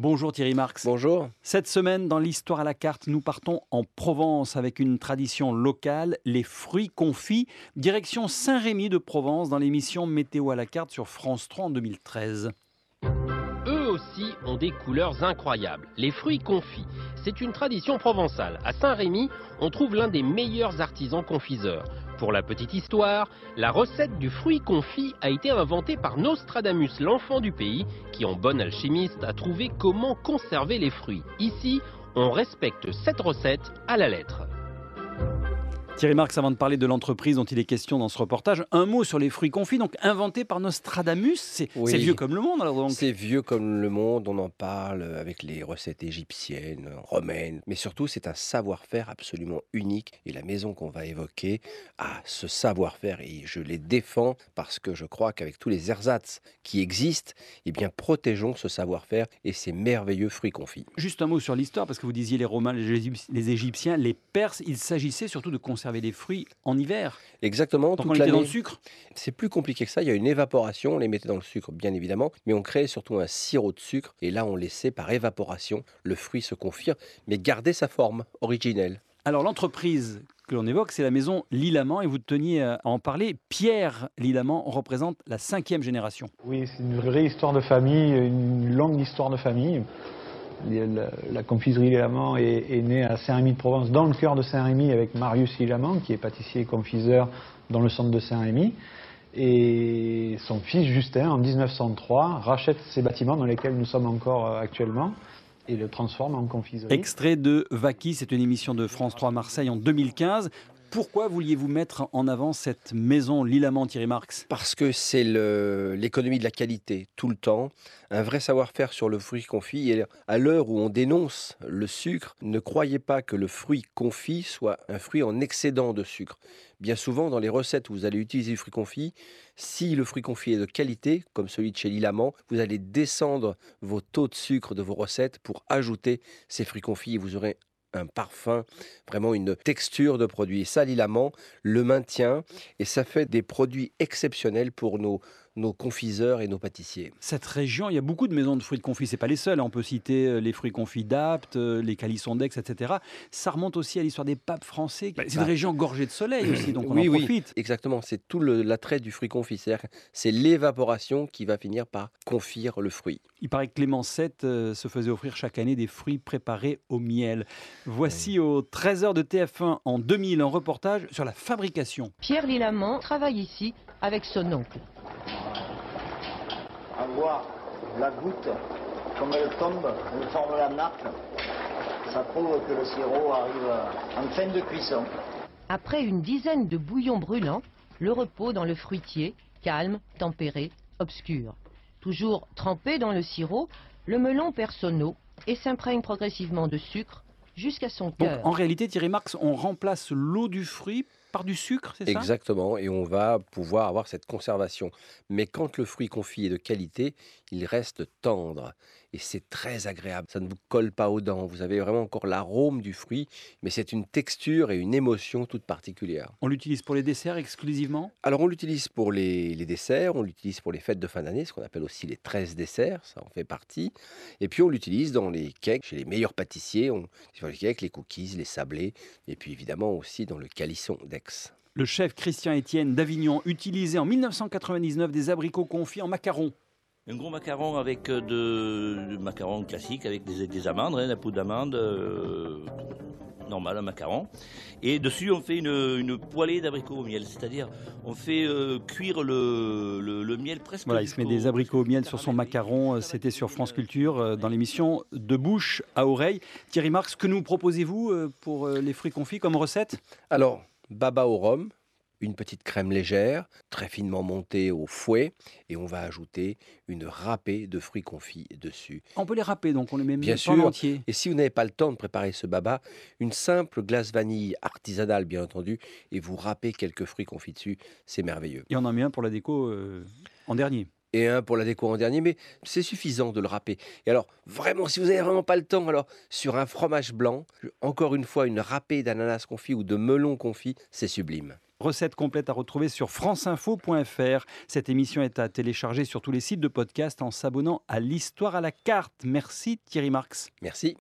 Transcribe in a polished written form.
Bonjour Thierry Marx. Bonjour. Cette semaine, dans l'Histoire à la carte, nous partons en Provence avec une tradition locale, les fruits confits. Direction Saint-Rémy de Provence dans l'émission Météo à la carte sur France 3 en 2013. Eux aussi ont des couleurs incroyables. Les fruits confits, c'est une tradition provençale. À Saint-Rémy, on trouve l'un des meilleurs artisans confiseurs. Pour la petite histoire, la recette du fruit confit a été inventée par Nostradamus, l'enfant du pays, qui en bon alchimiste a trouvé comment conserver les fruits. Ici, on respecte cette recette à la lettre. Thierry Marx, avant de parler de l'entreprise dont il est question dans ce reportage, un mot sur les fruits confits, donc inventés par Nostradamus. C'est vieux comme le monde alors donc. C'est vieux comme le monde, on en parle avec les recettes égyptiennes, romaines, mais surtout c'est un savoir-faire absolument unique et la maison qu'on va évoquer a ce savoir-faire et je les défends parce que je crois qu'avec tous les ersatz qui existent, eh bien protégeons ce savoir-faire et ces merveilleux fruits confits. Juste un mot sur l'histoire, parce que vous disiez les Romains, les Égyptiens, les Perses, il s'agissait surtout de conserver les fruits en hiver. Exactement. Donc on les mettait dans le sucre. C'est plus compliqué que ça, il y a une évaporation, on les mettait dans le sucre bien évidemment, mais on créait surtout un sirop de sucre et là on laissait par évaporation le fruit se confire, mais garder sa forme originelle. Alors l'entreprise que l'on évoque, c'est la maison Lillamant et vous teniez à en parler. Pierre Lillamant représente la 5e génération. Oui, c'est une vraie histoire de famille, une longue histoire de famille. La confiserie Lillamant est née à Saint-Rémy de Provence, dans le cœur de Saint-Rémy, avec Marius Lillamant, qui est pâtissier et confiseur dans le centre de Saint-Rémy. Et son fils Justin, en 1903, rachète ces bâtiments dans lesquels nous sommes encore actuellement et le transforme en confiserie. Extrait de Vaki, c'est une émission de France 3 Marseille en 2015. Pourquoi vouliez-vous mettre en avant cette maison Lillamant, Thierry Marx? Parce que c'est l'économie de la qualité, tout le temps, un vrai savoir-faire sur le fruit confit. Et à l'heure où on dénonce le sucre, ne croyez pas que le fruit confit soit un fruit en excédent de sucre. Bien souvent, dans les recettes où vous allez utiliser du fruit confit, si le fruit confit est de qualité, comme celui de chez Lillamant, vous allez descendre vos taux de sucre de vos recettes pour ajouter ces fruits confits et vous aurez un parfum, vraiment une texture de produit. Et ça, Lillamant le maintient et ça fait des produits exceptionnels pour nos confiseurs et nos pâtissiers. Cette région, il y a beaucoup de maisons de fruits confits, c'est pas les seuls. On peut citer les fruits confits d'Apt, les Calisson d'Aix, etc. Ça remonte aussi à l'histoire des papes français. C'est une région gorgée de soleil aussi, donc on en profite. Oui, exactement. C'est tout l'attrait du fruit confit. C'est-à-dire que c'est l'évaporation qui va finir par confire le fruit. Il paraît que Clément VII se faisait offrir chaque année des fruits préparés au miel. Voici au 13h de TF1 en 2000 un reportage sur la fabrication. Pierre Lillamant travaille ici avec son oncle. À voir la goutte, comme elle tombe, elle forme la nappe. Ça prouve que le sirop arrive en fin de cuisson. Après une dizaine de bouillons brûlants, le repos dans le fruitier, calme, tempéré, obscur. Toujours trempé dans le sirop, le melon perd son eau et s'imprègne progressivement de sucre jusqu'à son cœur. Donc, en réalité, Thierry Marx, on remplace l'eau du fruit par du sucre, c'est ça? Exactement, et on va pouvoir avoir cette conservation. Mais quand le fruit confit est de qualité, il reste tendre et c'est très agréable. Ça ne vous colle pas aux dents, vous avez vraiment encore l'arôme du fruit, mais c'est une texture et une émotion toute particulière. On l'utilise pour les desserts exclusivement? Alors on l'utilise pour les desserts, on l'utilise pour les fêtes de fin d'année, ce qu'on appelle aussi les 13 desserts, ça en fait partie. Et puis on l'utilise dans les cakes, chez les meilleurs pâtissiers, sur les cakes, les cookies, les sablés, et puis évidemment aussi dans le Calisson d'Aix. Le chef Christian-Étienne d'Avignon utilisait en 1999 des abricots confits en macarons. Un gros macaron avec de macaron classique, avec des amandes, la poudre d'amande, normal, un macaron. Et dessus, on fait une poêlée d'abricots au miel, c'est-à-dire on fait cuire le miel presque. Voilà, il se met des abricots au miel sur son macaron. C'était sur France Culture dans l'émission De bouche à oreille. Thierry Marx, que nous proposez-vous pour les fruits confits comme recette? Alors, baba au rhum, une petite crème légère, très finement montée au fouet, et on va ajouter une râpée de fruits confits dessus. On peut les râper, donc on les met bien en sûr. entier. Et si vous n'avez pas le temps de préparer ce baba, une simple glace vanille artisanale, bien entendu, et vous râpez quelques fruits confits dessus, c'est merveilleux. Et on en met un pour la déco en dernier. Et un pour la déco en dernier, mais c'est suffisant de le râper. Et alors, vraiment, si vous n'avez vraiment pas le temps, alors sur un fromage blanc, encore une fois, une râpée d'ananas confit ou de melon confit, c'est sublime. Recette complète à retrouver sur franceinfo.fr. Cette émission est à télécharger sur tous les sites de podcast en s'abonnant à l'Histoire à la carte. Merci Thierry Marx. Merci.